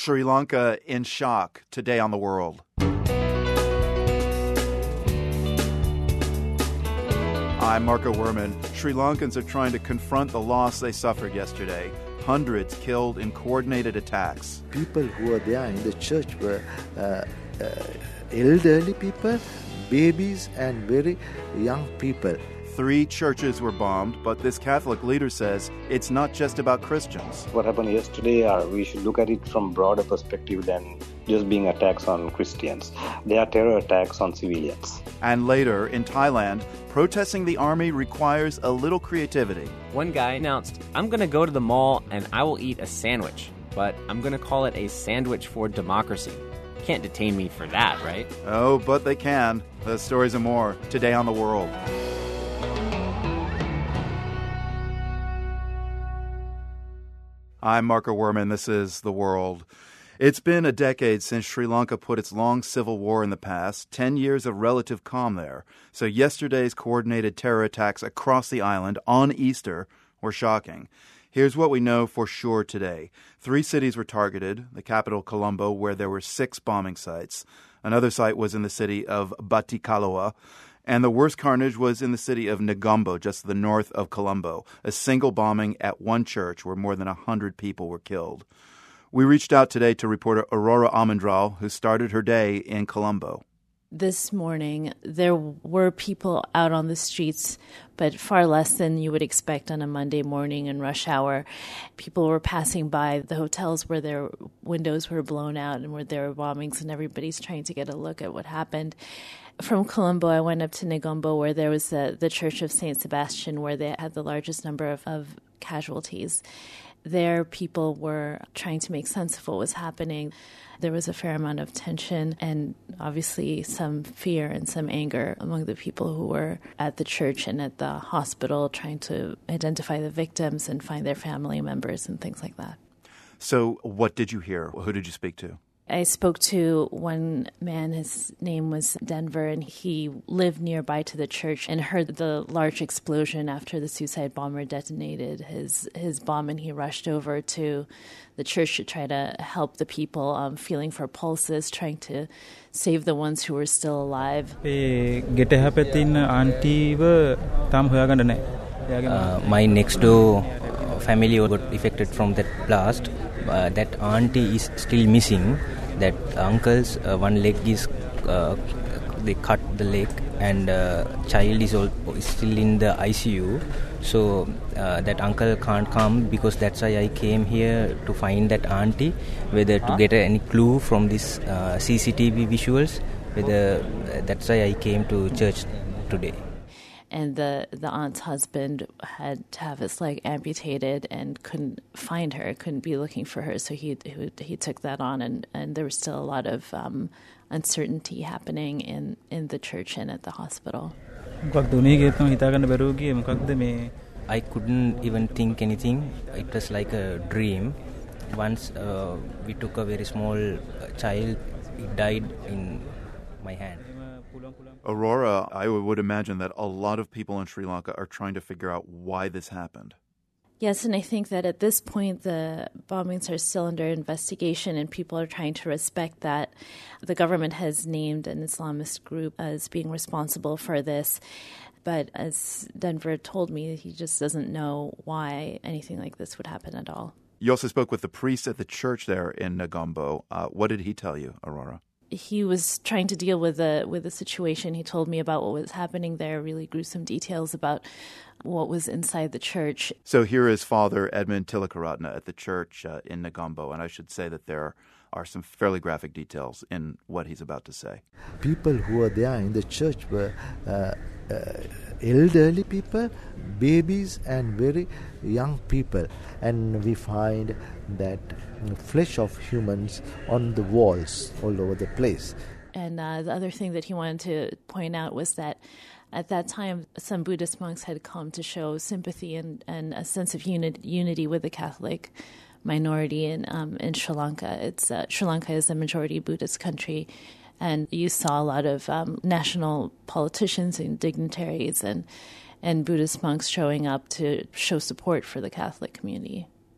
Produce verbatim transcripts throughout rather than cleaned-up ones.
Sri Lanka in shock. Today on The World. I'm Marco Werman. Sri Lankans are trying to confront the loss they suffered yesterday. Hundreds killed in coordinated attacks. People who were there in the church were uh, uh, elderly people, babies, and very young people. Three churches were bombed, but this Catholic leader says it's not just about Christians. What happened yesterday, uh, we should look at it from broader perspective than just being attacks on Christians. They are terror attacks on civilians. And later, in Thailand, protesting the army requires a little creativity. One guy announced, I'm going to go to the mall and I will eat a sandwich, but I'm going to call it a sandwich for democracy. Can't detain me for that, right? Oh, but they can. The stories and more today on The World. I'm Marco Werman. This is The World. It's been a decade since Sri Lanka put its long civil war in the past, ten years of relative calm there. So yesterday's coordinated terror attacks across the island on Easter were shocking. Here's what we know for sure today. Three cities were targeted, the capital Colombo, where there were six bombing sites. Another site was in the city of Batticaloa. And the worst carnage was in the city of Negombo, just to the north of Colombo, a single bombing at one church where more than one hundred people were killed. We reached out today to reporter Aurora Amandral, who started her day in Colombo. This morning, there were people out on the streets, but far less than you would expect on a Monday morning in rush hour. People were passing by the hotels where their windows were blown out and where there were bombings, and everybody's trying to get a look at what happened. From Colombo, I went up to Negombo, where there was the, the Church of Saint Sebastian, where they had the largest number of, of casualties. There, people were trying to make sense of what was happening. There was a fair amount of tension and obviously some fear and some anger among the people who were at the church and at the hospital trying to identify the victims and find their family members and things like that. So what did you hear? Who did you speak to? I spoke to one man, his name was Denver, and he lived nearby to the church and heard the large explosion after the suicide bomber detonated his, his bomb, and he rushed over to the church to try to help the people, um, feeling for pulses, trying to save the ones who were still alive. Uh, my next door family got affected from that blast. Uh, that auntie is still missing. That uncle's uh, one leg is uh, they cut the leg, and uh, child is, all, is still in the I C U. So uh, that uncle can't come, because that's why I came here to find that auntie, whether to get any clue from this uh, C C T V visuals. Whether uh, that's why I came to church today. And the, the aunt's husband had to have his leg amputated and couldn't find her, couldn't be looking for her. So he he, he took that on, and, and there was still a lot of um, uncertainty happening in, in the church and at the hospital. I couldn't even think anything. It was like a dream. Once uh, we took a very small child, it died in my hand. Aurora, I would imagine that a lot of people in Sri Lanka are trying to figure out why this happened. Yes, and I think that at this point the bombings are still under investigation and people are trying to respect that. The government has named an Islamist group as being responsible for this. But as Denver told me, he just doesn't know why anything like this would happen at all. You also spoke with the priest at the church there in Negombo. Uh, what did he tell you, Aurora? He was trying to deal with the with the situation. He told me about what was happening there, really gruesome details about what was inside the church. So here is Father Edmund Tilakaratna at the church uh, in Negombo, and I should say that there are some fairly graphic details in what he's about to say. People who were there in the church were uh, uh, elderly people, babies, and very young people. And we find that flesh of humans on the walls all over the place. And uh, the other thing that he wanted to point out was that at that time, some Buddhist monks had come to show sympathy and, and a sense of uni- unity with the Catholic minority in um, in Sri Lanka. It's uh, Sri Lanka is a majority Buddhist country, and you saw a lot of um, national politicians and dignitaries and and Buddhist monks showing up to show support for the Catholic community.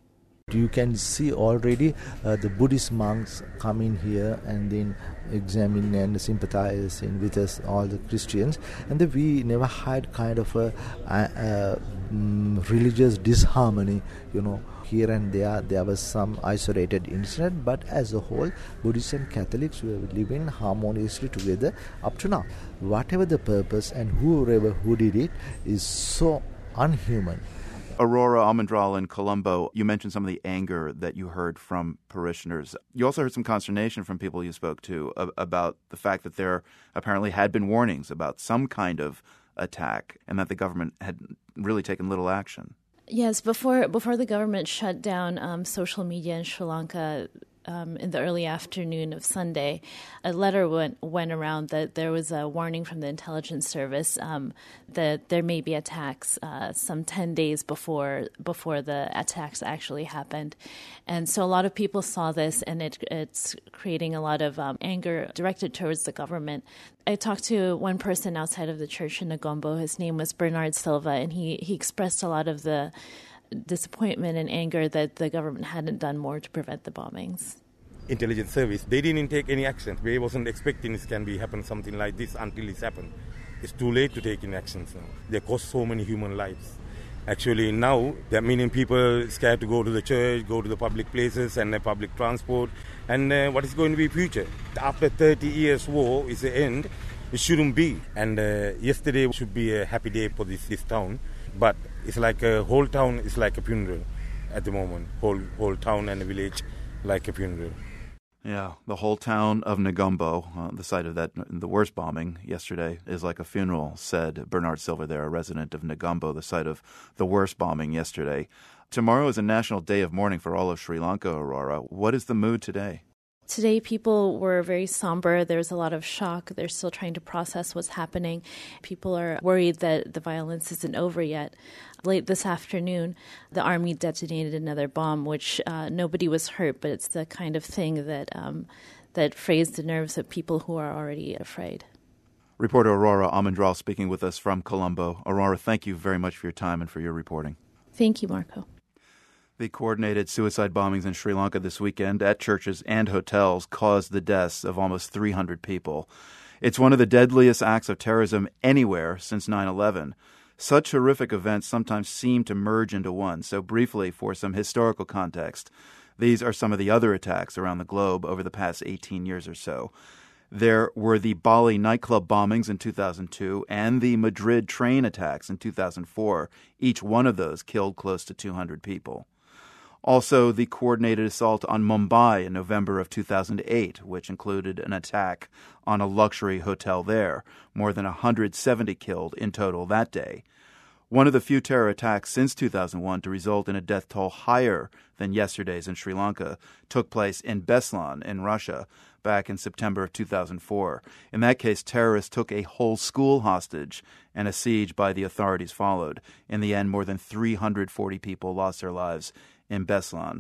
You can see already uh, the Buddhist monks come in here and then examine and sympathize in with us, all the Christians. And the, we never had kind of a, a, a um, religious disharmony, you know. Here and there, there was some isolated incident, but as a whole, Buddhists and Catholics were living harmoniously together up to now. Whatever the purpose and whoever who did it is so unhuman. Aurora Almendral in Colombo, you mentioned some of the anger that you heard from parishioners. You also heard some consternation from people you spoke to uh, about the fact that there apparently had been warnings about some kind of attack and that the government had really taken little action. Yes, before before the government shut down um, social media in Sri Lanka um, in the early afternoon of Sunday, a letter went went around that there was a warning from the intelligence service um, that there may be attacks uh, some ten days before before the attacks actually happened, and so a lot of people saw this, and it it's creating a lot of um, anger directed towards the government. I talked to one person outside of the church in Negombo. His name was Bernard Silva, and he, he expressed a lot of the disappointment and anger that the government hadn't done more to prevent the bombings. Intelligence service, they didn't take any action. They wasn't expecting this can be happen something like this until it's happened. It's too late to take any actions now. They cost so many human lives. Actually, now, there are many people scared to go to the church, go to the public places and the public transport. And uh, what is going to be future? After thirty years war is the end, it shouldn't be. And uh, yesterday should be a happy day for this, this town. But it's like a whole town is like a funeral at the moment. Whole, whole town and the village like a funeral. Yeah, the whole town of Negombo, uh, the site of that the worst bombing yesterday, is like a funeral, said Bernard Silva there, a resident of Negombo, the site of the worst bombing yesterday. Tomorrow is a national day of mourning for all of Sri Lanka, Aurora. What is the mood today? Today, people were very somber. There's a lot of shock. They're still trying to process what's happening. People are worried that the violence isn't over yet. Late this afternoon, the army detonated another bomb, which uh, nobody was hurt, but it's the kind of thing that um, that frays the nerves of people who are already afraid. Reporter Aurora Almendral speaking with us from Colombo. Aurora, thank you very much for your time and for your reporting. Thank you, Marco. The coordinated suicide bombings in Sri Lanka this weekend at churches and hotels caused the deaths of almost three hundred people. It's one of the deadliest acts of terrorism anywhere since nine eleven. Such horrific events sometimes seem to merge into one. So briefly, for some historical context, these are some of the other attacks around the globe over the past eighteen years or so. There were the Bali nightclub bombings in two thousand two and the Madrid train attacks in two thousand four. Each one of those killed close to two hundred people. Also, the coordinated assault on Mumbai in November of two thousand eight, which included an attack on a luxury hotel there. More than one hundred seventy killed in total that day. One of the few terror attacks since two thousand one to result in a death toll higher than yesterday's in Sri Lanka took place in Beslan in Russia back in September of two thousand four. In that case, terrorists took a whole school hostage, and a siege by the authorities followed. In the end, more than three hundred forty people lost their lives in Beslan.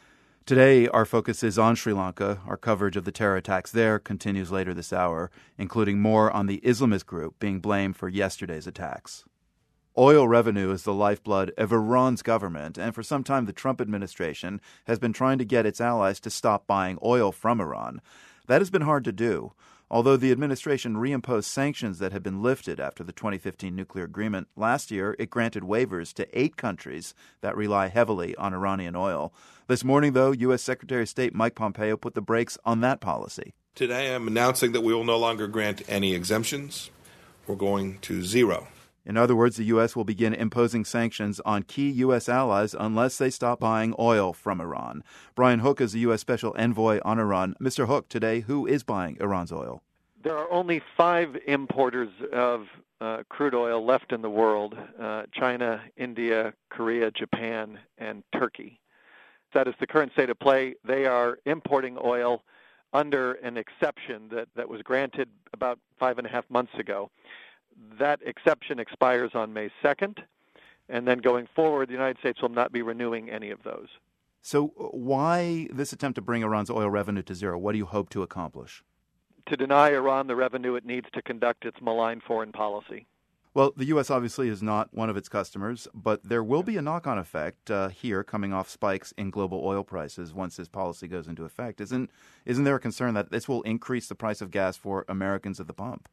Today, our focus is on Sri Lanka. Our coverage of the terror attacks there continues later this hour, including more on the Islamist group being blamed for yesterday's attacks. Oil revenue is the lifeblood of Iran's government, and for some time the Trump administration has been trying to get its allies to stop buying oil from Iran. That has been hard to do. Although the administration reimposed sanctions that had been lifted after the twenty fifteen nuclear agreement, last year it granted waivers to eight countries that rely heavily on Iranian oil. This morning, though, U S. Secretary of State Mike Pompeo put the brakes on that policy. Today I'm announcing that we will no longer grant any exemptions. We're going to zero. In other words, the U S will begin imposing sanctions on key U S allies unless they stop buying oil from Iran. Brian Hook is the U S. Special Envoy on Iran. Mister Hook, today, who is buying Iran's oil? There are only five importers of uh, crude oil left in the world, uh, China, India, Korea, Japan, and Turkey. That is the current state of play. They are importing oil under an exception that, that was granted about five and a half months ago. That exception expires on May second, and then going forward, the United States will not be renewing any of those. So why this attempt to bring Iran's oil revenue to zero? What do you hope to accomplish? To deny Iran the revenue it needs to conduct its malign foreign policy. Well, the U S obviously is not one of its customers, but there will be a knock-on effect uh, here coming off spikes in global oil prices once this policy goes into effect. Isn't isn't there a concern that this will increase the price of gas for Americans at the pump?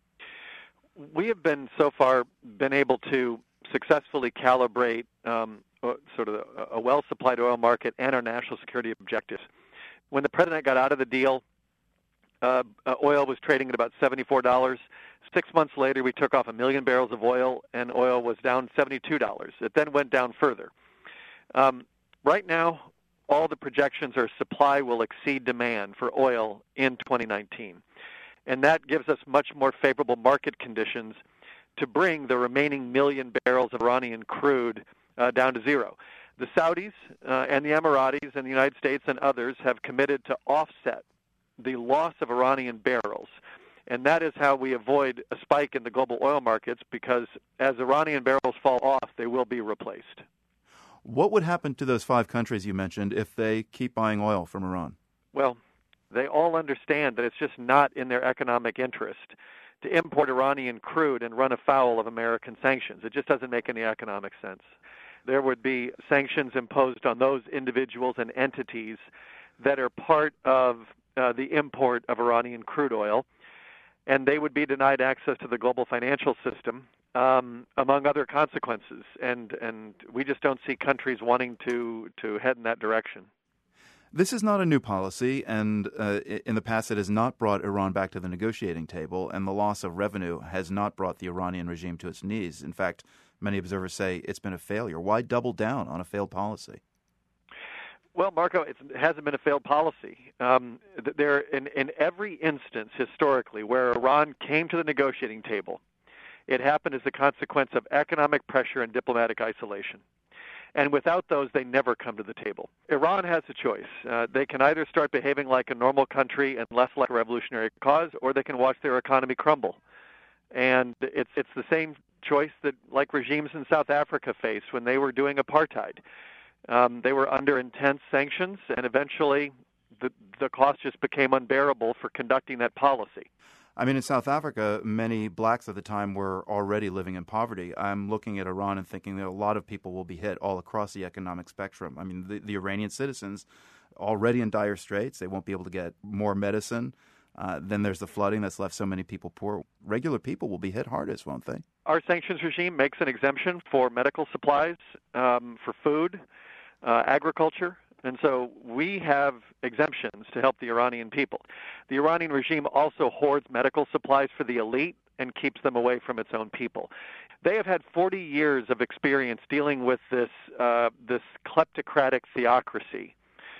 We have been so far been able to successfully calibrate um, sort of a well-supplied oil market and our national security objectives. When the president got out of the deal, uh, uh, oil was trading at about seventy-four dollars. Six months later, we took off a million barrels of oil, and oil was down seventy-two dollars. It then went down further. Um, right now, all the projections are supply will exceed demand for oil in twenty nineteen. And that gives us much more favorable market conditions to bring the remaining million barrels of Iranian crude uh, down to zero. The Saudis uh, and the Emiratis and the United States and others have committed to offset the loss of Iranian barrels. And that is how we avoid a spike in the global oil markets, because as Iranian barrels fall off, they will be replaced. What would happen to those five countries you mentioned if they keep buying oil from Iran? Well, they all understand that it's just not in their economic interest to import Iranian crude and run afoul of American sanctions. It just doesn't make any economic sense. There would be sanctions imposed on those individuals and entities that are part of uh, the import of Iranian crude oil, and they would be denied access to the global financial system, um, among other consequences. And and we just don't see countries wanting to, to head in that direction. This is not a new policy, and uh, in the past it has not brought Iran back to the negotiating table, and the loss of revenue has not brought the Iranian regime to its knees. In fact, many observers say it's been a failure. Why double down on a failed policy? Well, Marco, it's, it hasn't been a failed policy. Um, there, in, in every instance historically where Iran came to the negotiating table, it happened as a consequence of economic pressure and diplomatic isolation. And without those, they never come to the table. Iran has a choice. Uh, they can either start behaving like a normal country and less like a revolutionary cause, or they can watch their economy crumble. And it's it's the same choice that like regimes in South Africa faced when they were doing apartheid. Um, they were under intense sanctions, and eventually the, the cost just became unbearable for conducting that policy. I mean, in South Africa, many blacks at the time were already living in poverty. I'm looking at Iran and thinking that a lot of people will be hit all across the economic spectrum. I mean, the, the Iranian citizens already in dire straits. They won't be able to get more medicine. Uh, then there's the flooding that's left so many people poor. Regular people will be hit hardest, won't they? Our sanctions regime makes an exemption for medical supplies, um, for food, uh, agriculture. And so we have exemptions to help the Iranian people. The Iranian regime also hoards medical supplies for the elite and keeps them away from its own people. They have had forty years of experience dealing with this uh, this kleptocratic theocracy.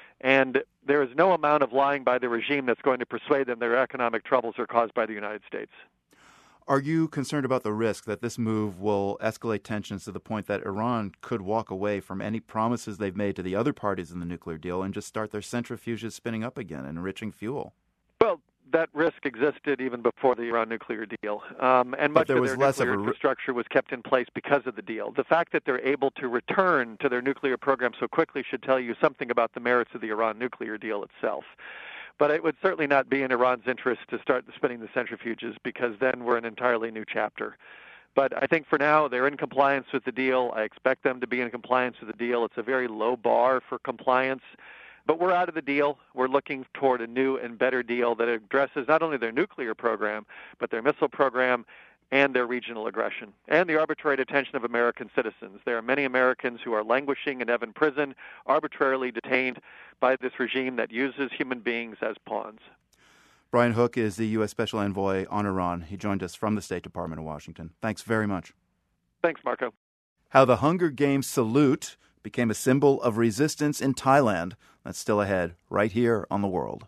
And there is no amount of lying by the regime that's going to persuade them their economic troubles are caused by the United States. Are you concerned about the risk that this move will escalate tensions to the point that Iran could walk away from any promises they've made to the other parties in the nuclear deal and just start their centrifuges spinning up again, enriching fuel? Well, that risk existed even before the Iran nuclear deal. Um, and much of their nuclear infrastructure was kept in place because of the deal. The fact that they're able to return to their nuclear program so quickly should tell you something about the merits of the Iran nuclear deal itself. But it would certainly not be in Iran's interest to start spinning the centrifuges, because then we're in an entirely new chapter. But I think for now they're in compliance with the deal. I expect them to be in compliance with the deal. It's a very low bar for compliance. But we're out of the deal. We're looking toward a new and better deal that addresses not only their nuclear program, but their missile program and their regional aggression, and the arbitrary detention of American citizens. There are many Americans who are languishing in Evin prison, arbitrarily detained by this regime that uses human beings as pawns. Brian Hook is the U S Special Envoy on Iran. He joined us from the State Department in Washington. Thanks very much. Thanks, Marco. How the Hunger Games salute became a symbol of resistance in Thailand. That's still ahead, right here on The World.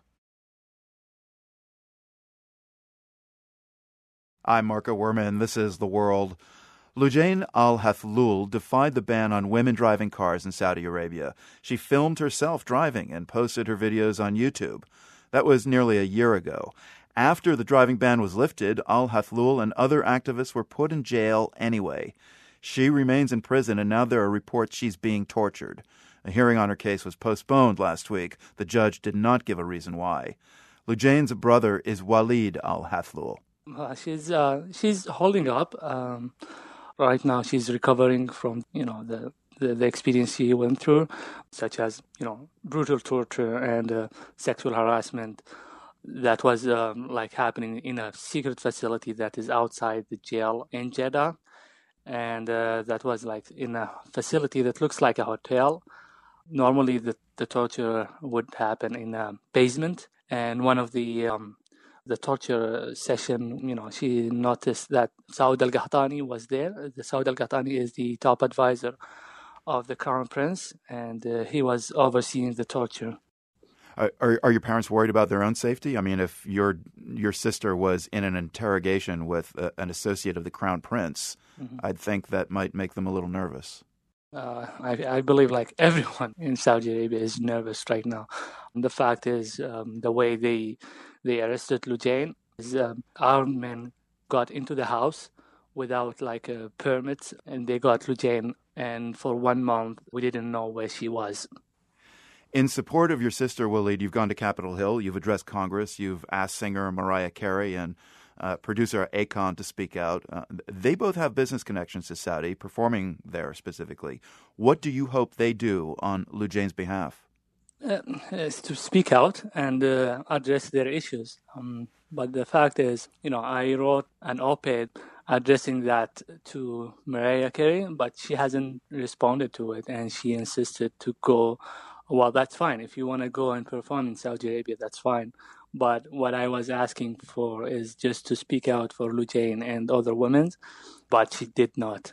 I'm Marco Werman. This is The World. Loujain Al-Hathloul defied the ban on women driving cars in Saudi Arabia. She filmed herself driving and posted her videos on YouTube. That was nearly a year ago. After the driving ban was lifted, Al-Hathloul and other activists were put in jail anyway. She remains in prison, and now there are reports she's being tortured. A hearing on her case was postponed last week. The judge did not give a reason why. Loujain's brother is Walid Al-Hathloul. Uh, she's uh, she's holding up. Um, Right now, she's recovering from, you know, the, the, the experience she went through, such as, you know, brutal torture and uh, sexual harassment that was um, like happening in a secret facility that is outside the jail in Jeddah. And uh, that was like in a facility that looks like a hotel. Normally, the, the torture would happen in a basement. And one of the um, the torture session, you know, she noticed that Saud al-Qahtani was there. The Saud al-Qahtani is the top advisor of the Crown Prince, and uh, he was overseeing the torture. Are, are are your parents worried about their own safety? I mean, if your your sister was in an interrogation with a, an associate of the Crown Prince, mm-hmm. I'd think that might make them a little nervous. Uh, I, I believe like everyone in Saudi Arabia is nervous right now. The fact is, um, the way they they arrested Loujain is um, armed men got into the house without like a permit, and they got Loujain, and for one month we didn't know where she was. In support of your sister, Waleed, you've gone to Capitol Hill, you've addressed Congress, you've asked singer Mariah Carey and uh, producer Akon to speak out. Uh, they both have business connections to Saudi, performing there specifically. What do you hope they do on Loujain's behalf? Uh, is to speak out and uh, address their issues. Um, but the fact is, you know, I wrote an op-ed addressing that to Mariah Carey, but she hasn't responded to it, and she insisted to go. Well, that's fine. If you want to go and perform in Saudi Arabia, that's fine. But what I was asking for is just to speak out for Loujain and other women, but she did not.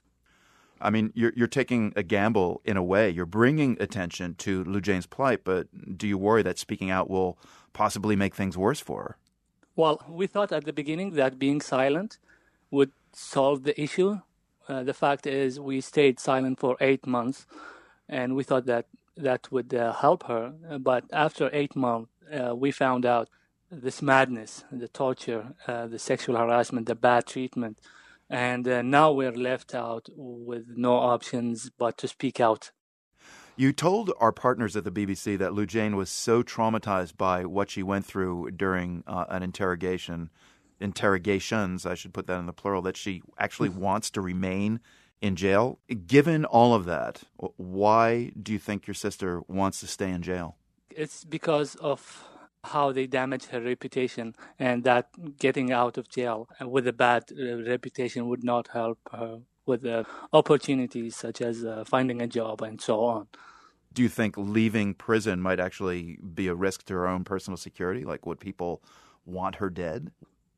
I mean, you're you're taking a gamble in a way. You're bringing attention to Loujain's plight, but do you worry that speaking out will possibly make things worse for her? Well, we thought at the beginning that being silent would solve the issue. Uh, the fact is we stayed silent for eight months, and we thought that that would uh, help her. But after eight months, uh, we found out this madness, the torture, uh, the sexual harassment, the bad treatment. And uh, now we're left out with no options but to speak out. You told our partners at the B B C that Loujain was so traumatized by what she went through during uh, an interrogation, interrogations, I should put that in the plural, that she actually wants to remain in jail. Given all of that, why do you think your sister wants to stay in jail? It's because of how they damage her reputation, and that getting out of jail with a bad uh, reputation would not help her with uh, opportunities such as uh, finding a job and so on. Do you think leaving prison might actually be a risk to her own personal security? Like, would people want her dead?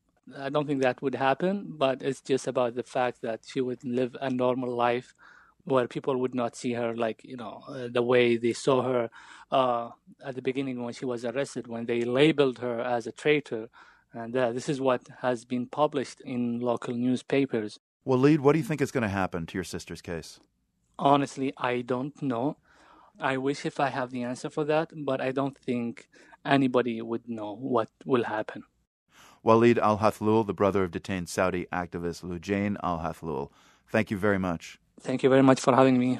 I don't think that would happen, but it's just about the fact that she would live a normal life where people would not see her like, you know, uh, the way they saw her uh, at the beginning when she was arrested, when they labeled her as a traitor. And uh, this is what has been published in local newspapers. Waleed, what do you think is going to happen to your sister's case? Honestly, I don't know. I wish if I have the answer for that, but I don't think anybody would know what will happen. Waleed Al-Hathlul, the brother of detained Saudi activist Loujain Al-Hathlul, thank you very much. Thank you very much for having me.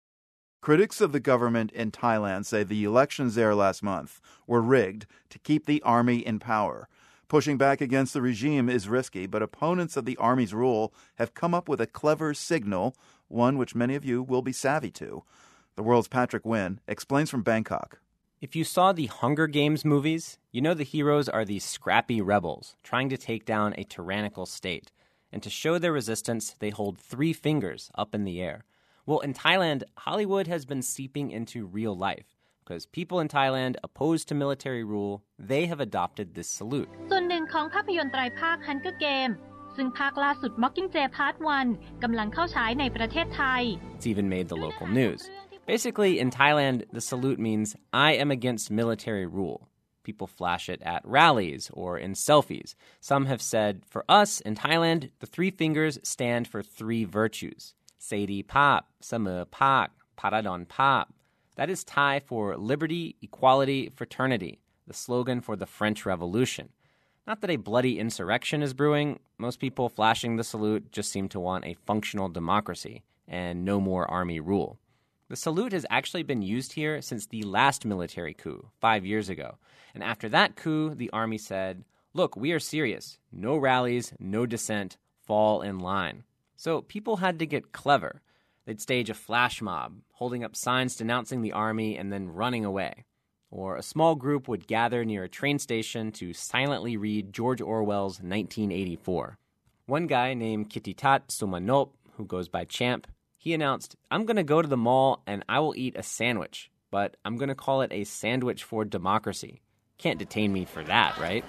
Critics of the government in Thailand say the elections there last month were rigged to keep the army in power. Pushing back against the regime is risky, but opponents of the army's rule have come up with a clever signal, one which many of you will be savvy to. The World's Patrick Wynn explains from Bangkok. If you saw the Hunger Games movies, you know the heroes are these scrappy rebels trying to take down a tyrannical state. And to show their resistance, they hold three fingers up in the air. Well, in Thailand, Hollywood has been seeping into real life because people in Thailand opposed to military rule, they have adopted this salute. ส่วนหนึ่งของภาพยนตร์ไตรภาค Hunger Game ซึ่งภาคล่าสุด Mockingjay Part one กำลังเข้าฉายในประเทศไทย It's even made the local news. Basically, in Thailand, the salute means, I am against military rule. People flash it at rallies or in selfies. Some have said, for us, in Thailand, the three fingers stand for three virtues. Sedi Pap, Samer Pak, Paradon Pap. That is Thai for liberty, equality, fraternity, the slogan for the French Revolution. Not that a bloody insurrection is brewing. Most people flashing the salute just seem to want a functional democracy and no more army rule. The salute has actually been used here since the last military coup, five years ago. And after that coup, the army said, look, we are serious. No rallies, no dissent, fall in line. So people had to get clever. They'd stage a flash mob, holding up signs denouncing the army and then running away. Or a small group would gather near a train station to silently read George Orwell's nineteen eighty-four. One guy named Kititat Sumanop, who goes by Champ, he announced, "I'm going to go to the mall and I will eat a sandwich, but I'm going to call it a sandwich for democracy." Can't detain me for that, right?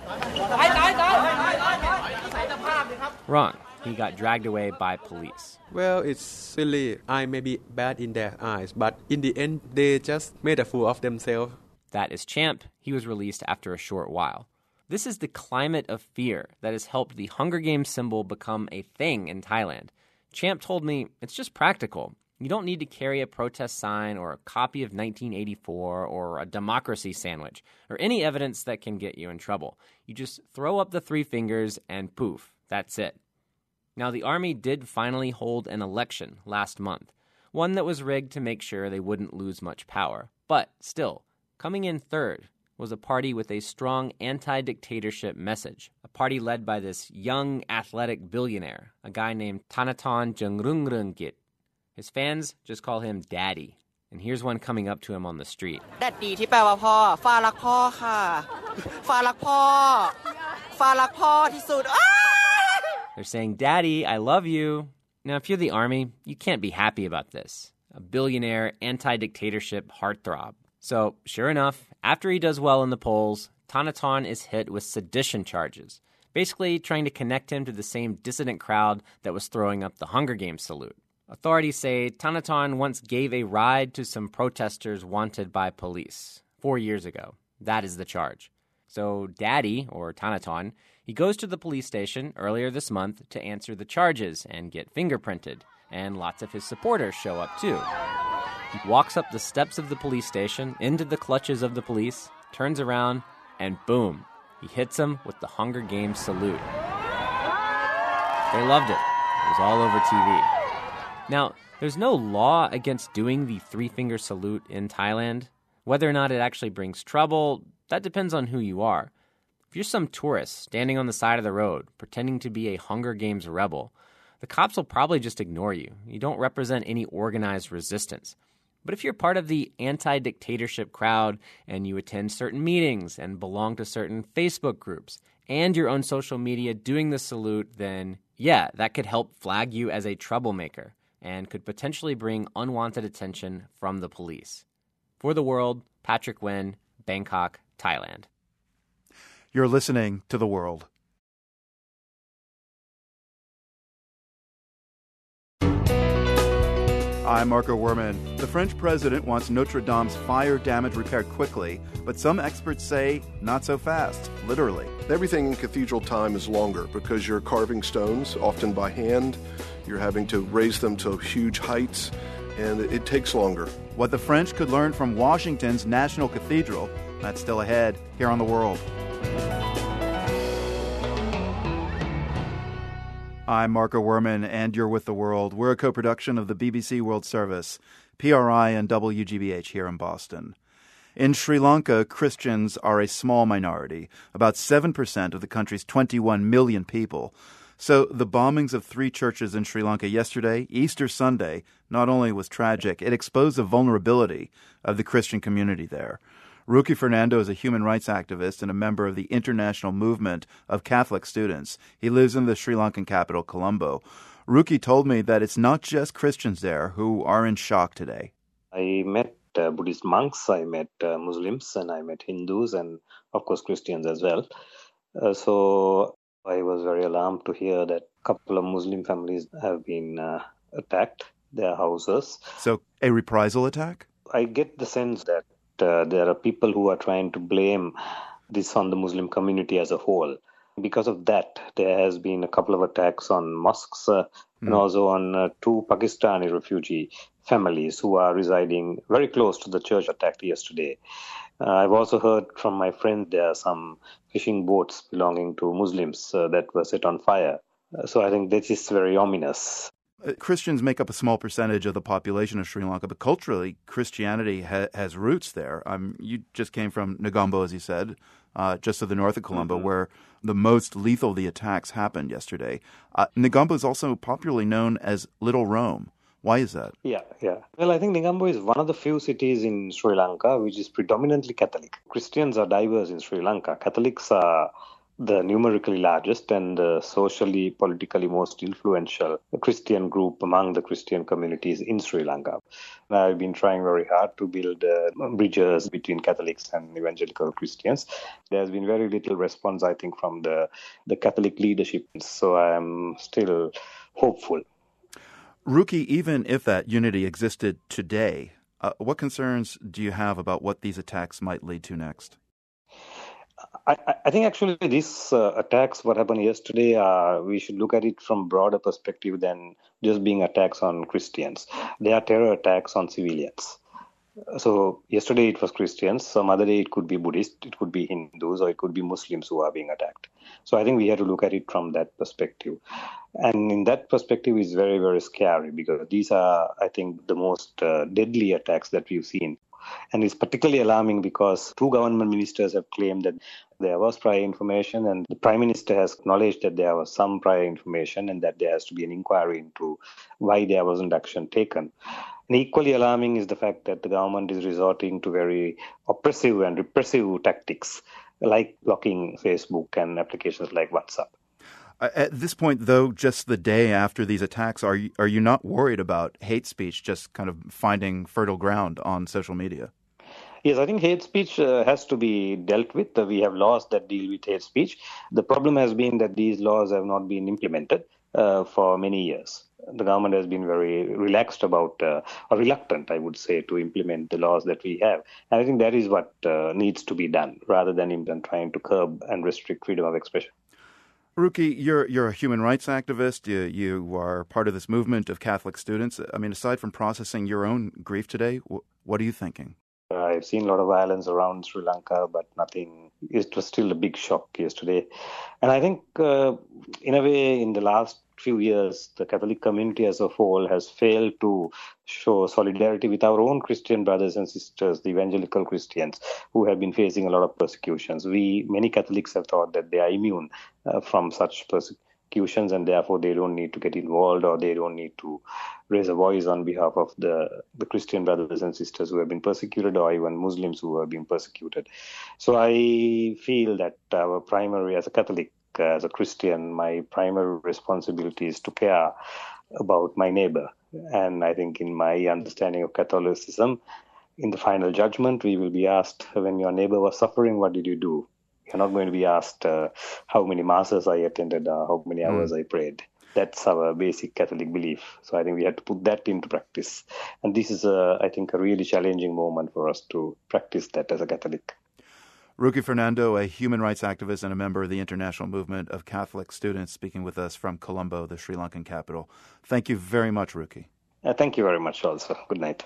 Wrong. He got dragged away by police. Well, it's silly. I may be bad in their eyes, but in the end, they just made a fool of themselves. That is Champ. He was released after a short while. This is the climate of fear that has helped the Hunger Games symbol become a thing in Thailand. Champ told me it's just practical. You don't need to carry a protest sign or a copy of nineteen eighty-four or a democracy sandwich or any evidence that can get you in trouble. You just throw up the three fingers and poof, that's it. Now, the army did finally hold an election last month, one that was rigged to make sure they wouldn't lose much power. But still, coming in third was a party with a strong anti-dictatorship message, a party led by this young, athletic billionaire, a guy named Thanathorn Juangroongruangkit. His fans just call him Daddy. And here's one coming up to him on the street. Daddy ที่แปลว่าพ่อฟ้ารักพ่อค่ะฟ้ารักพ่อฟ้ารักพ่อที่สุด They're saying, "Daddy, I love you." Now, if you're the army, you can't be happy about this. A billionaire, anti-dictatorship heartthrob. So, sure enough, after he does well in the polls, Thanathorn is hit with sedition charges, basically trying to connect him to the same dissident crowd that was throwing up the Hunger Games salute. Authorities say Thanathorn once gave a ride to some protesters wanted by police four years ago. That is the charge. So Daddy, or Thanathorn, he goes to the police station earlier this month to answer the charges and get fingerprinted, and lots of his supporters show up too. He walks up the steps of the police station into the clutches of the police, turns around, and boom, he hits them with the Hunger Games salute. They loved it. It was all over T V. Now, there's no law against doing the three-finger salute in Thailand. Whether or not it actually brings trouble, that depends on who you are. If you're some tourist standing on the side of the road pretending to be a Hunger Games rebel, the cops will probably just ignore you. You don't represent any organized resistance. But if you're part of the anti-dictatorship crowd and you attend certain meetings and belong to certain Facebook groups and your own social media doing the salute, then yeah, that could help flag you as a troublemaker and could potentially bring unwanted attention from the police. For The World, Patrick Nguyen, Bangkok, Thailand. You're listening to The World. I'm Marco Werman. The French president wants Notre Dame's fire damage repaired quickly, but some experts say not so fast, literally. Everything in cathedral time is longer because you're carving stones, often by hand. You're having to raise them to huge heights, and it takes longer. What the French could learn from Washington's National Cathedral, that's still ahead here on The World. I'm Marco Werman, and you're with The World. We're a co-production of the B B C World Service, P R I and W G B H here in Boston. In Sri Lanka, Christians are a small minority, about seven percent of the country's twenty-one million people. So the bombings of three churches in Sri Lanka yesterday, Easter Sunday, not only was tragic, it exposed the vulnerability of the Christian community there. Ruki Fernando is a human rights activist and a member of the International Movement of Catholic Students. He lives in the Sri Lankan capital, Colombo. Ruki told me that it's not just Christians there who are in shock today. I met uh, Buddhist monks, I met uh, Muslims, and I met Hindus, and of course Christians as well. Uh, so I was very alarmed to hear that a couple of Muslim families have been uh, attacked, their houses. So a reprisal attack? I get the sense that Uh, there are people who are trying to blame this on the Muslim community as a whole. Because of that, there has been a couple of attacks on mosques uh, mm. and also on uh, two Pakistani refugee families who are residing very close to the church attacked yesterday. Uh, I've also heard from my friend there are some fishing boats belonging to Muslims uh, that were set on fire. Uh, so I think this is very ominous. Christians make up a small percentage of the population of Sri Lanka, but culturally, Christianity ha- has roots there. Um, you just came from Negombo, as you said, uh, just to the north of Colombo, Mm-hmm. where the most lethal of the attacks happened yesterday. Uh, Negombo is also popularly known as Little Rome. Why is that? Yeah, yeah. Well, I think Negombo is one of the few cities in Sri Lanka which is predominantly Catholic. Christians are diverse in Sri Lanka. Catholics are the numerically largest and the socially, politically most influential Christian group among the Christian communities in Sri Lanka. I've been trying very hard to build uh, bridges between Catholics and evangelical Christians. There's been very little response, I think, from the, the Catholic leadership. So I am still hopeful. Ruki, even if that unity existed today, uh, what concerns do you have about what these attacks might lead to next? I, I think actually these uh, attacks, what happened yesterday, uh, we should look at it from broader perspective than just being attacks on Christians. They are terror attacks on civilians. So yesterday it was Christians, some other day it could be Buddhist, it could be Hindus, or it could be Muslims who are being attacked. So I think we have to look at it from that perspective. And in that perspective, it's very, very scary because these are, I think, the most uh, deadly attacks that we've seen. And it's particularly alarming because two government ministers have claimed that there was prior information, and the Prime Minister has acknowledged that there was some prior information and that there has to be an inquiry into why there wasn't action taken. And equally alarming is the fact that the government is resorting to very oppressive and repressive tactics like blocking Facebook and applications like WhatsApp. At this point, though, just the day after these attacks, are you, are you not worried about hate speech just kind of finding fertile ground on social media? Yes, I think hate speech uh, has to be dealt with. Uh, we have laws that deal with hate speech. The problem has been that these laws have not been implemented uh, for many years. The government has been very relaxed about, uh, or reluctant, I would say, to implement the laws that we have. And I think that is what uh, needs to be done, rather than even trying to curb and restrict freedom of expression. Ruki, you're you're a human rights activist. You you are part of this movement of Catholic students. I mean, aside from processing your own grief today, what are you thinking? I've seen a lot of violence around Sri Lanka, but nothing. It was still a big shock yesterday. And I think, uh, in a way, in the last few years, the Catholic community as a whole has failed to show solidarity with our own Christian brothers and sisters, the evangelical Christians, who have been facing a lot of persecutions. We, many Catholics have thought that they are immune uh, from such persecutions, and therefore they don't need to get involved, or they don't need to raise a voice on behalf of the, the Christian brothers and sisters who have been persecuted, or even Muslims who have been persecuted. So I feel that our primary, as a Catholic, as a Christian, my primary responsibility is to care about my neighbor. And I think in my understanding of Catholicism, in the final judgment, we will be asked, when your neighbor was suffering, what did you do? You're not going to be asked uh, how many masses I attended, or how many hours mm. I prayed. That's our basic Catholic belief. So I think we have to put that into practice. And this is, a, I think, a really challenging moment for us to practice that as a Catholic. Ruki Fernando, a human rights activist and a member of the International Movement of Catholic Students, speaking with us from Colombo, the Sri Lankan capital. Thank you very much, Ruki. Uh, thank you very much also. Good night.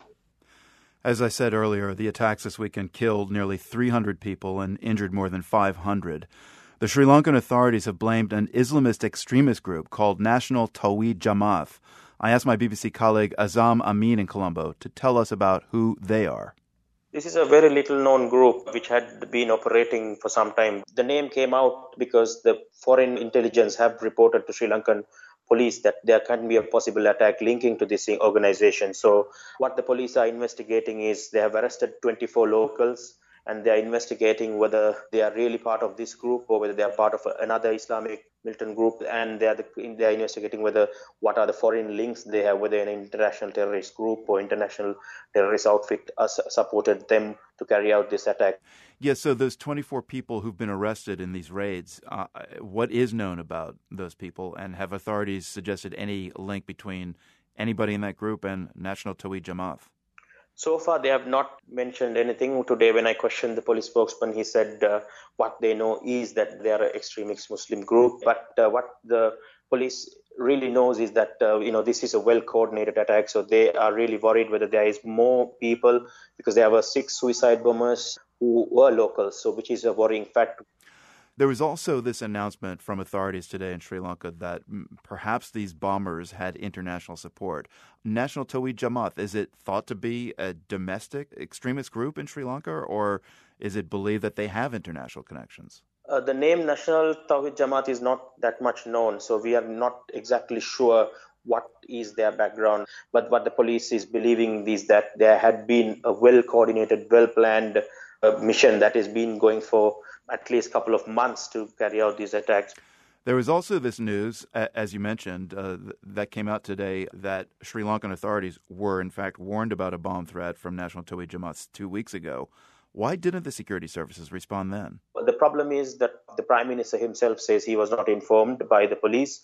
As I said earlier, the attacks this weekend killed nearly three hundred people and injured more than five hundred. The Sri Lankan authorities have blamed an Islamist extremist group called National Tawhid Jamaat. I asked my B B C colleague Azam Amin in Colombo to tell us about who they are. This is a very little known group which had been operating for some time. The name came out because the foreign intelligence have reported to Sri Lankan police that there can be a possible attack linking to this organization. So what the police are investigating is they have arrested twenty-four locals, and they are investigating whether they are really part of this group or whether they are part of another Islamic militant group, and they are the, they are investigating whether what are the foreign links they have, whether an international terrorist group or international terrorist outfit uh, supported them to carry out this attack. Yes, so those twenty-four people who've been arrested in these raids, uh, what is known about those people, and have authorities suggested any link between anybody in that group and National Tawhid Jamaat? So far, they have not mentioned anything. Today, when I questioned the police spokesman, he said uh, what they know is that they are an extremist Muslim group. But uh, what the police really knows is that, uh, you know, this is a well-coordinated attack. So they are really worried whether there is more people, because there were six suicide bombers who were locals, so which is a worrying fact. There was also this announcement from authorities today in Sri Lanka that perhaps these bombers had international support. National Tawhid Jamaat, is it thought to be a domestic extremist group in Sri Lanka, or is it believed that they have international connections? Uh, the name National Tawhid Jamaat is not that much known, so we are not exactly sure what is their background. But what the police is believing is that there had been a well-coordinated, well-planned uh, mission that has been going for at least a couple of months to carry out these attacks. There was also this news, as you mentioned, uh, that came out today that Sri Lankan authorities were, in fact, warned about a bomb threat from National Tawhid Jamaat two weeks ago. Why didn't the security services respond then? The problem is that the Prime Minister himself says he was not informed by the police.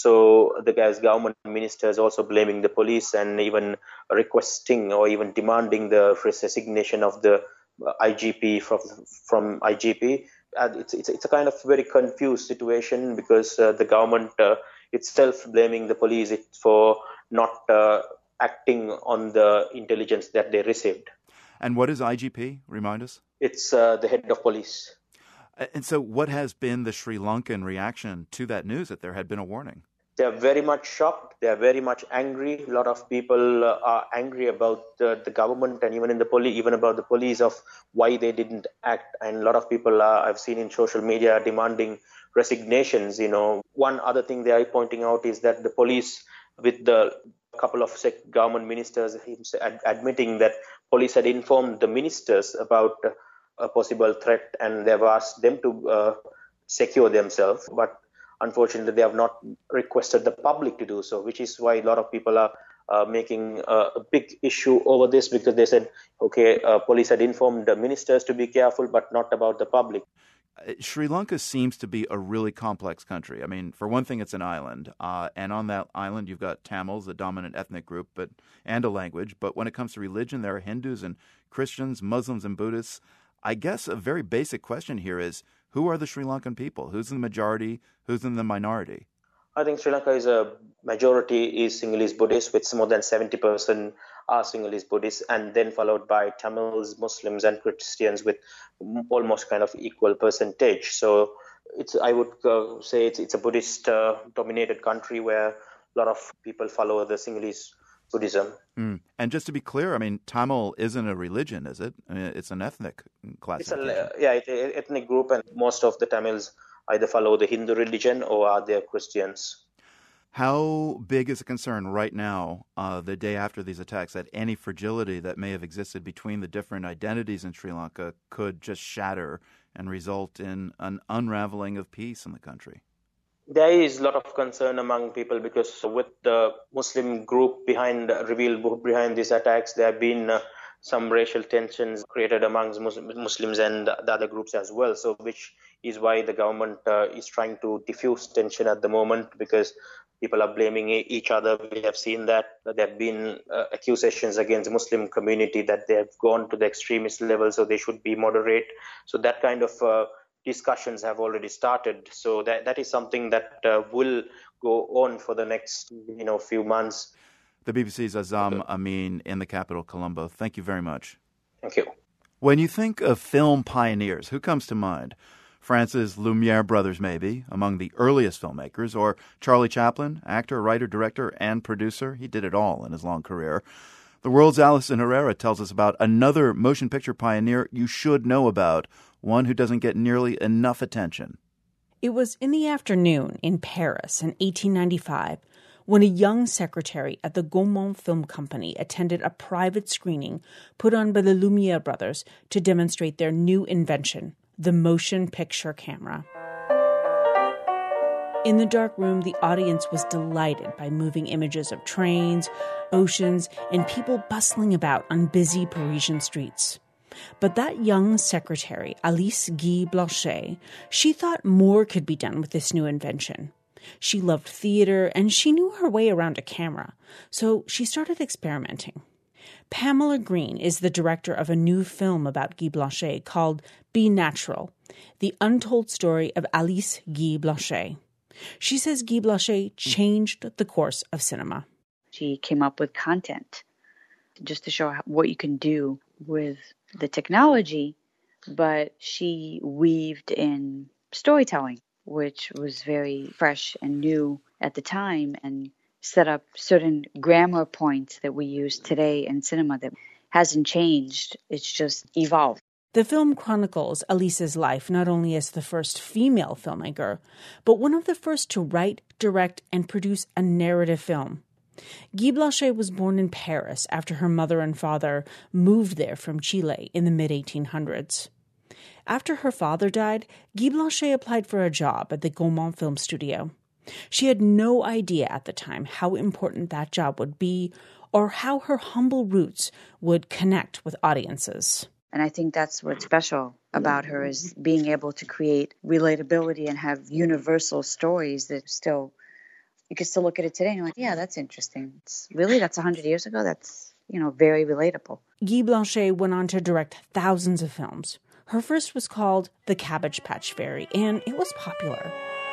So the guy's government minister is also blaming the police and even requesting or even demanding the resignation of the I G P from, from I G P. Uh, it's, it's, it's a kind of very confused situation because uh, the government uh, itself blaming the police for not uh, acting on the intelligence that they received. And what is I G P? Remind us. It's uh, the head of police. And so what has been the Sri Lankan reaction to that news that there had been a warning? They are very much shocked. They are very much angry. A lot of people uh, are angry about uh, the government and even in the police, even about the police of why they didn't act. And a lot of people are, I've seen in social media demanding resignations. You know, one other thing they are pointing out is that the police, with the couple of government ministers admitting that police had informed the ministers about a possible threat and they've asked them to uh, secure themselves. But unfortunately, they have not requested the public to do so, which is why a lot of people are uh, making uh, a big issue over this because they said, okay, uh, police had informed the ministers to be careful, but not about the public. Sri Lanka seems to be a really complex country. I mean, for one thing, it's an island. Uh, and on that island, you've got Tamils, the dominant ethnic group, but and a language. But when it comes to religion, there are Hindus and Christians, Muslims and Buddhists. I guess a very basic question here is, who are the Sri Lankan people? Who's in the majority? Who's in the minority? I think Sri Lanka is a majority is Sinhalese Buddhist, with more than seventy percent are Sinhalese Buddhists, and then followed by Tamils, Muslims, and Christians with almost kind of equal percentage. So it's I would uh, say it's it's a Buddhist uh, dominated country where a lot of people follow the Sinhalese Buddhism. Mm. And just to be clear, I mean, Tamil isn't a religion, is it? I mean, it's an ethnic classification. It's a, yeah, it's an ethnic group, and most of the Tamils either follow the Hindu religion or are they Christians. How big is a concern right now, uh, the day after these attacks, that any fragility that may have existed between the different identities in Sri Lanka could just shatter and result in an unraveling of peace in the country? There is a lot of concern among people because with the Muslim group behind, revealed behind these attacks, there have been uh, some racial tensions created amongst Muslims and the other groups as well. So, which is why the government uh, is trying to diffuse tension at the moment because people are blaming each other. We have seen that there have been uh, accusations against the Muslim community that they have gone to the extremist level, so they should be moderate. So that kind of uh, discussions have already started. So that that is something that uh, will go on for the next you know few months. The B B C's Azam Amin in the capital, Colombo. Thank you very much. Thank you. When you think of film pioneers, who comes to mind? France's Lumiere brothers, maybe, among the earliest filmmakers, or Charlie Chaplin, actor, writer, director, and producer. He did it all in his long career. The World's Alison Herrera tells us about another motion picture pioneer you should know about, one who doesn't get nearly enough attention. It was in the afternoon in Paris in eighteen ninety-five when a young secretary at the Gaumont Film Company attended a private screening put on by the Lumiere brothers to demonstrate their new invention, the motion picture camera. In the dark room, the audience was delighted by moving images of trains, oceans, and people bustling about on busy Parisian streets. But that young secretary, Alice Guy Blanchet, she thought more could be done with this new invention. She loved theater, and she knew her way around a camera, so she started experimenting. Pamela Green is the director of a new film about Guy Blanchet called Be Natural, the untold story of Alice Guy Blanchet. She says Guy Blanchet changed the course of cinema. She came up with content just to show what you can do with the technology, but she weaved in storytelling, which was very fresh and new at the time, and set up certain grammar points that we use today in cinema that hasn't changed. It's just evolved. The film chronicles Alice's life not only as the first female filmmaker, but one of the first to write, direct, and produce a narrative film. Guy Blanchet was born in Paris after her mother and father moved there from Chile in the mid eighteen hundreds. After her father died, Guy Blanchet applied for a job at the Gaumont Film Studio. She had no idea at the time how important that job would be or how her humble roots would connect with audiences. And I think that's what's special about her, is being able to create relatability and have universal stories that still, you can still look at it today and you're like, yeah, that's interesting. It's, really? That's one hundred years ago? That's, you know, very relatable. Guy Blanchet went on to direct thousands of films. Her first was called The Cabbage Patch Fairy, and it was popular.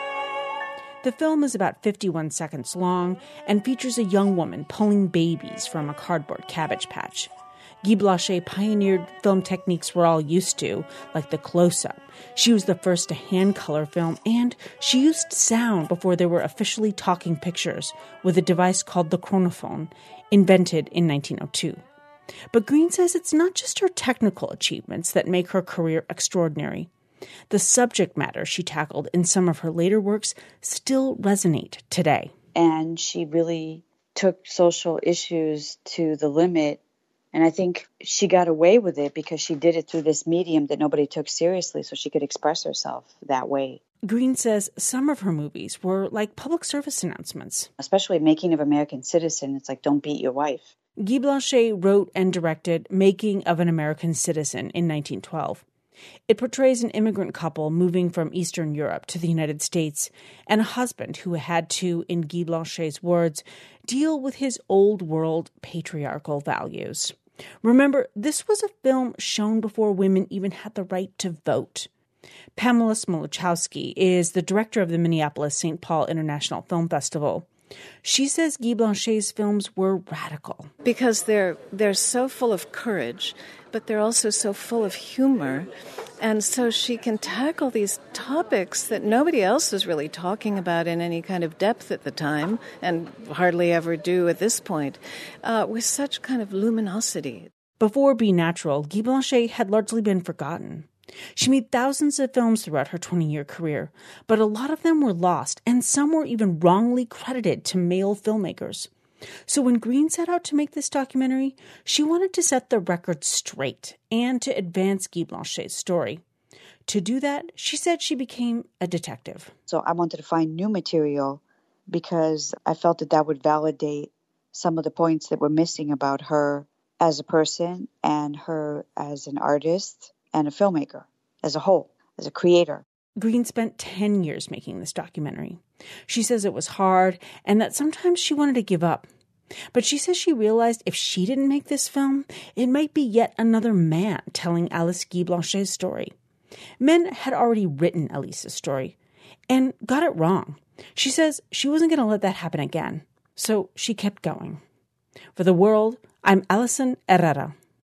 The film is about fifty-one seconds long and features a young woman pulling babies from a cardboard cabbage patch. Guy Blanchet pioneered film techniques we're all used to, like the close-up. She was the first to hand-color film, and she used sound before there were officially talking pictures with a device called the chronophone, invented in nineteen oh two. But Green says it's not just her technical achievements that make her career extraordinary. The subject matter she tackled in some of her later works still resonate today. And she really took social issues to the limit. And I think she got away with it because she did it through this medium that nobody took seriously, so she could express herself that way. Green says some of her movies were like public service announcements. Especially Making of American Citizen. It's like, don't beat your wife. Guy Blanchet wrote and directed Making of an American Citizen in nineteen twelve. It portrays an immigrant couple moving from Eastern Europe to the United States and a husband who had to, in Guy Blanchet's words, deal with his old-world patriarchal values. Remember, this was a film shown before women even had the right to vote. Pamela Smoluchowski is the director of the Minneapolis Saint Paul International Film Festival. She says Guy Blanchet's films were radical. Because they're they're so full of courage, but they're also so full of humor. And so she can tackle these topics that nobody else was really talking about in any kind of depth at the time, and hardly ever do at this point, uh, with such kind of luminosity. Before Be Natural, Guy Blanchet had largely been forgotten. She made thousands of films throughout her twenty-year career, but a lot of them were lost, and some were even wrongly credited to male filmmakers. So when Green set out to make this documentary, she wanted to set the record straight and to advance Guy Blanchet's story. To do that, she said she became a detective. So I wanted to find new material because I felt that that would validate some of the points that were missing about her as a person and her as an artist and a filmmaker as a whole, as a creator. Green spent ten years making this documentary. She says it was hard and that sometimes she wanted to give up. But she says she realized if she didn't make this film, it might be yet another man telling Alice Guy Blanchet's story. Men had already written Alice's story and got it wrong. She says she wasn't going to let that happen again. So she kept going. For The World, I'm Alison Herrera.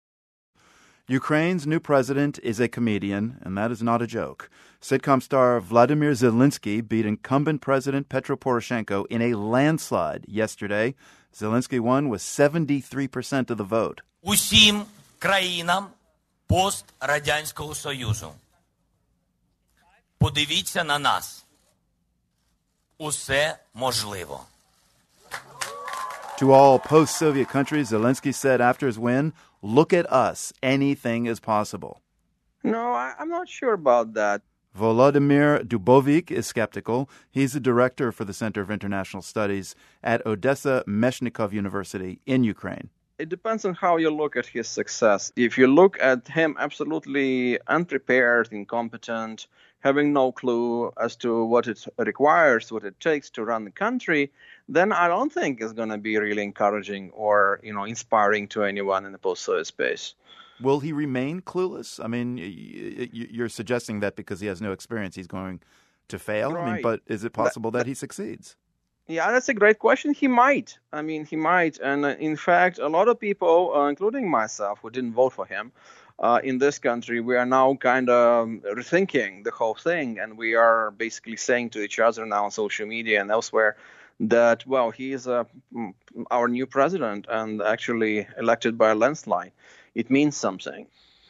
Ukraine's new president is a comedian, and that is not a joke. Sitcom star Vladimir Zelensky beat incumbent President Petro Poroshenko in a landslide yesterday. Zelensky won with seventy-three percent of the vote. Усім країнам пострадянського Союзу. Подивіться на нас. Усе можливо. To all post-Soviet countries, Zelensky said after his win, look at us. Anything is possible. No, I, I'm not sure about that. Volodymyr Dubovik is skeptical. He's the director for the Center of International Studies at Odessa Meshnikov University in Ukraine. It depends on how you look at his success. If you look at him absolutely unprepared, incompetent, having no clue as to what it requires, what it takes to run the country, then I don't think it's going to be really encouraging or, you know, inspiring to anyone in the post-Soviet space. Will he remain clueless? I mean, you're suggesting that because he has no experience, he's going to fail? Right. I mean, but is it possible that, that, that he succeeds? Yeah, that's a great question. He might. I mean, he might. And uh, in fact, a lot of people, uh, including myself, who didn't vote for him, uh, in this country, we are now kind of rethinking the whole thing. And we are basically saying to each other now on social media and elsewhere that, well, he is uh, our new president and actually elected by a landslide. It means something.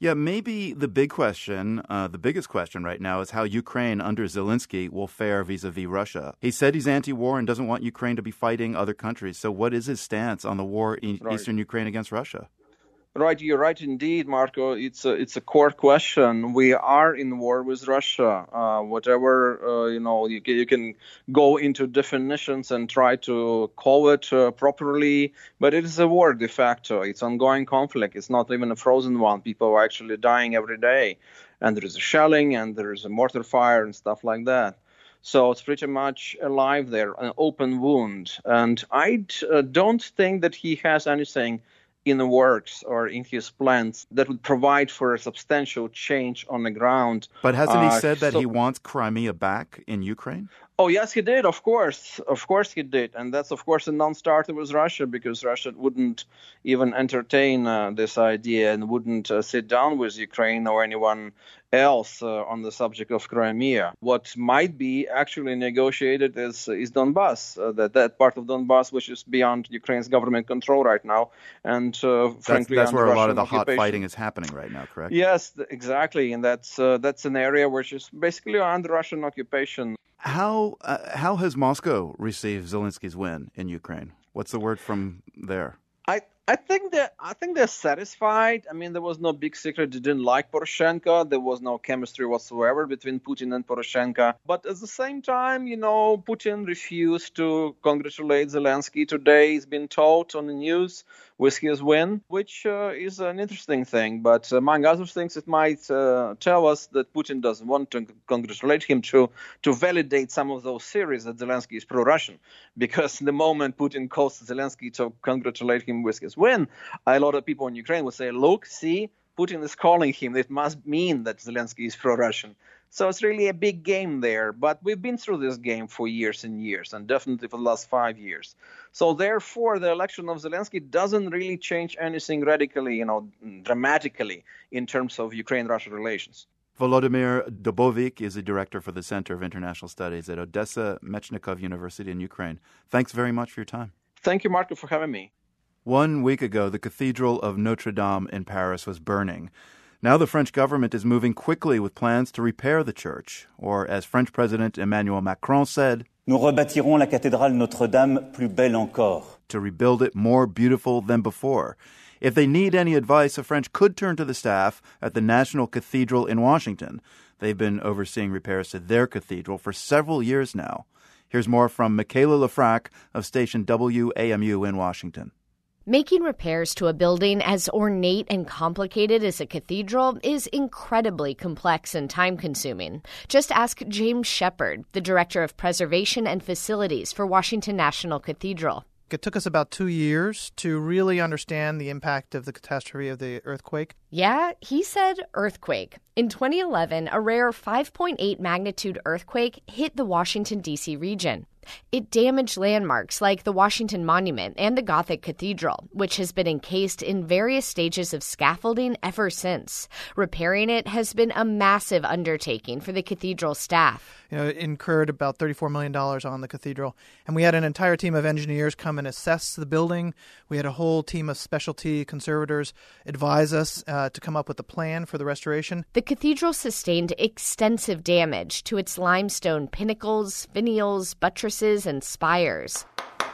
Yeah, maybe the big question, uh, the biggest question right now is how Ukraine under Zelensky will fare vis-a-vis Russia. He said he's anti-war and doesn't want Ukraine to be fighting other countries. So what is his stance on the war in Right. eastern Ukraine against Russia? Right, you're right indeed, Marco. It's a, it's a core question. We are in war with Russia. Uh, whatever, uh, you know, you, you can go into definitions and try to call it uh, properly, but it is a war de facto. It's ongoing conflict. It's not even a frozen one. People are actually dying every day. And there is a shelling and there is a mortar fire and stuff like that. So it's pretty much alive there, an open wound. And I uh, don't think that he has anything in the works or in his plans that would provide for a substantial change on the ground. But hasn't he Uh, said that so- he wants Crimea back in Ukraine? Oh, yes, he did, of course. Of course he did. And that's, of course, a non-starter with Russia because Russia wouldn't even entertain uh, this idea and wouldn't uh, sit down with Ukraine or anyone else uh, on the subject of Crimea. What might be actually negotiated is, is Donbass, uh, that, that part of Donbass which is beyond Ukraine's government control right now. And uh, That's, frankly, that's under where a lot of Russian the hot occupation. fighting is happening right now, correct? Yes, th- exactly. And that's, uh, that's an area which is basically under Russian occupation. How uh, how has Moscow received Zelensky's win in Ukraine? What's the word from there? I I think that I think they're satisfied. I mean, there was no big secret. They didn't like Poroshenko. There was no chemistry whatsoever between Putin and Poroshenko. But at the same time, you know, Putin refused to congratulate Zelensky today. He's been told on the news with his win, which uh, is an interesting thing. But among other things, it might uh, tell us that Putin doesn't want to congratulate him to to validate some of those theories that Zelensky is pro-Russian. Because the moment Putin calls Zelensky to congratulate him with his win, a lot of people in Ukraine would say, look, see, Putin is calling him. It must mean that Zelensky is pro-Russian. So it's really a big game there. But we've been through this game for years and years, and definitely for the last five years. So therefore, the election of Zelensky doesn't really change anything radically, you know, dramatically in terms of Ukraine-Russia relations. Volodymyr Dobovik is the director for the Center of International Studies at Odessa Mechnikov University in Ukraine. Thanks very much for your time. Thank you, Marco, for having me. One week ago, the Cathedral of Notre Dame in Paris was burning. Now the French government is moving quickly with plans to repair the church, or as French President Emmanuel Macron said, Nous rebâtirons la cathédrale Notre-Dame plus belle encore. To rebuild it more beautiful than before. If they need any advice, the French could turn to the staff at the National Cathedral in Washington. They've been overseeing repairs to their cathedral for several years now. Here's more from Michaela Lafrac of station W A M U in Washington. Making repairs to a building as ornate and complicated as a cathedral is incredibly complex and time-consuming. Just ask James Shepard, the Director of Preservation and Facilities for Washington National Cathedral. It took us about two years to really understand the impact of the catastrophe of the earthquake. Yeah, he said earthquake. In twenty eleven, a rare five point eight magnitude earthquake hit the Washington, D C region. It damaged landmarks like the Washington Monument and the Gothic Cathedral, which has been encased in various stages of scaffolding ever since. Repairing it has been a massive undertaking for the cathedral staff. You know, it incurred about thirty-four million dollars on the cathedral. And we had an entire team of engineers come and assess the building. We had a whole team of specialty conservators advise us uh, to come up with a plan for the restoration. The cathedral sustained extensive damage to its limestone pinnacles, finials, buttresses, and spires.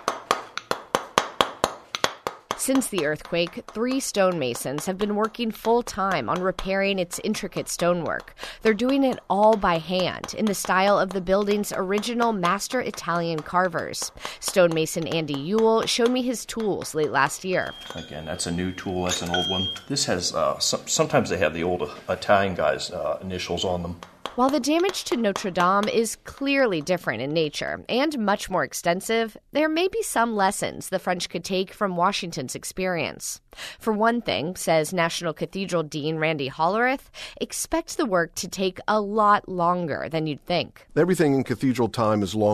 Since the earthquake, three stonemasons have been working full-time on repairing its intricate stonework. They're doing it all by hand, in the style of the building's original master Italian carvers. Stonemason Andy Ewell showed me his tools late last year. Again, that's a new tool, that's an old one. This has, uh, some, sometimes they have the old Italian guys' uh, initials on them. While the damage to Notre Dame is clearly different in nature and much more extensive, there may be some lessons the French could take from Washington's experience. For one thing, says National Cathedral Dean Randy Hollerith, expect the work to take a lot longer than you'd think. Everything in cathedral time is longer.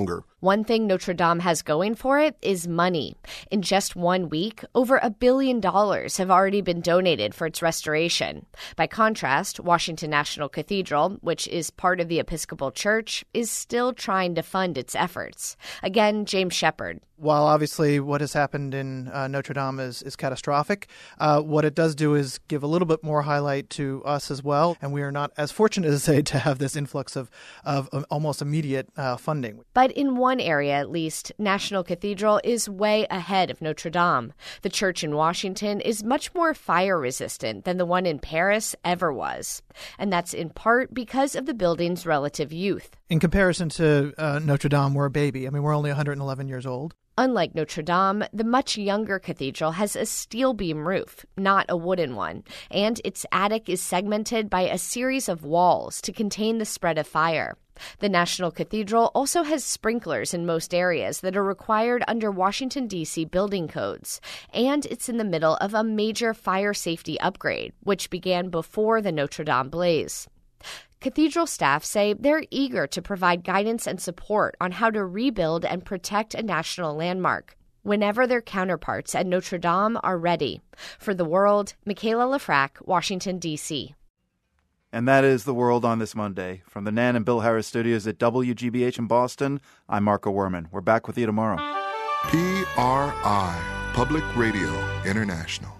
One thing Notre Dame has going for it is money. In just one week, over a billion dollars have already been donated for its restoration. By contrast, Washington National Cathedral, which is part of the Episcopal Church, is still trying to fund its efforts. Again, James Shepard. While obviously what has happened in uh, Notre Dame is, is catastrophic, uh, what it does do is give a little bit more highlight to us as well. And we are not as fortunate as say to have this influx of, of, of almost immediate uh, funding. But in one area, at least, National Cathedral is way ahead of Notre Dame. The church in Washington is much more fire resistant than the one in Paris ever was. And that's in part because of the building's relative youth. In comparison to uh, Notre Dame, we're a baby. I mean, we're only one hundred eleven years old. Unlike Notre Dame, the much younger cathedral has a steel beam roof, not a wooden one, and its attic is segmented by a series of walls to contain the spread of fire. The National Cathedral also has sprinklers in most areas that are required under Washington, D C building codes, and it's in the middle of a major fire safety upgrade, which began before the Notre Dame blaze. Cathedral staff say they're eager to provide guidance and support on how to rebuild and protect a national landmark whenever their counterparts at Notre Dame are ready. For The World, Michaela Lafrac, Washington, D C And that is The World on this Monday. From the Nan and Bill Harris studios at W G B H in Boston, I'm Marco Werman. We're back with you tomorrow. P R I, Public Radio International.